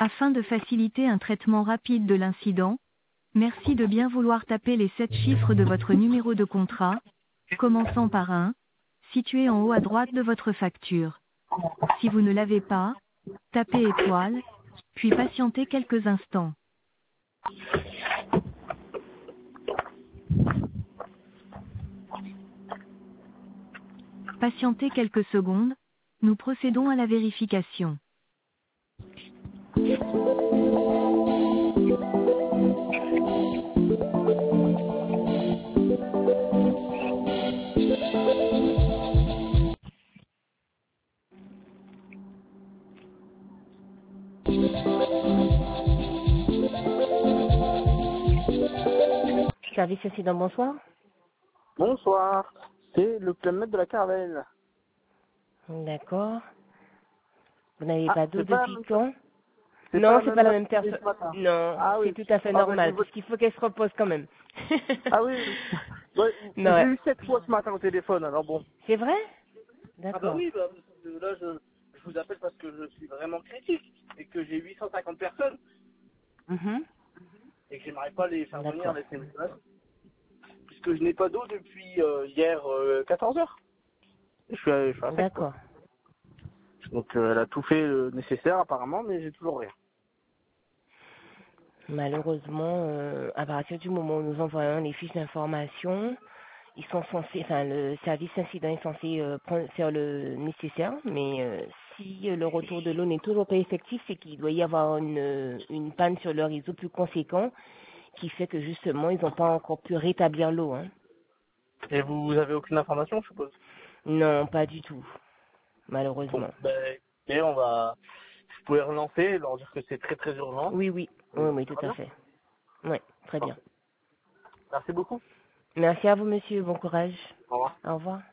Afin de faciliter un traitement rapide de l'incident, merci de bien vouloir taper les 7 chiffres de votre numéro de contrat, commençant par 1, situé en haut à droite de votre facture. Si vous ne l'avez pas, tapez étoile, puis patientez quelques instants. Patientez quelques secondes, nous procédons à la vérification. Service incident, bonsoir. Bonsoir, c'est le Club Med de la Caravelle. D'accord. Vous n'avez Ah, pas d'eau c'est pas la depuis même quand? C'est pas Non, la c'est même pas la même personne que personne. ce matin. Non, Ah c'est oui. tout à fait Ah bah, normal, parce qu'il faut qu'elle se repose quand même. Ah oui, oui. Ouais, Non, j'ai ouais. eu 7 fois ce matin au téléphone, alors bon. C'est vrai? Ah bah D'accord. oui, bah, là je vous appelle parce que je suis vraiment critique et que j'ai 850 personnes Mhm. et que j'aimerais pas les faire venir D'accord. laisser mes places puisque je n'ai pas d'eau depuis hier 14 heures. Je suis à sec quoi. D'accord. Donc elle a tout fait le nécessaire apparemment mais j'ai toujours rien. Malheureusement, à partir du moment où nous envoyons les fiches d'information, ils sont censés, enfin, le service incident est censé faire le nécessaire, mais si le retour de l'eau n'est toujours pas effectif, c'est qu'il doit y avoir une panne sur le réseau plus conséquent qui fait que justement, ils n'ont pas encore pu rétablir l'eau. Hein. Et vous avez aucune information je suppose? Non, pas du tout, Bon, malheureusement. ben, et on va, vous pouvez relancer, et leur dire que c'est très très urgent. Oui, oui, Et oui, oui, ça tout va à bien. fait. Oui, très bien. Merci beaucoup. Merci à vous, monsieur. Bon courage. Au revoir. Au revoir.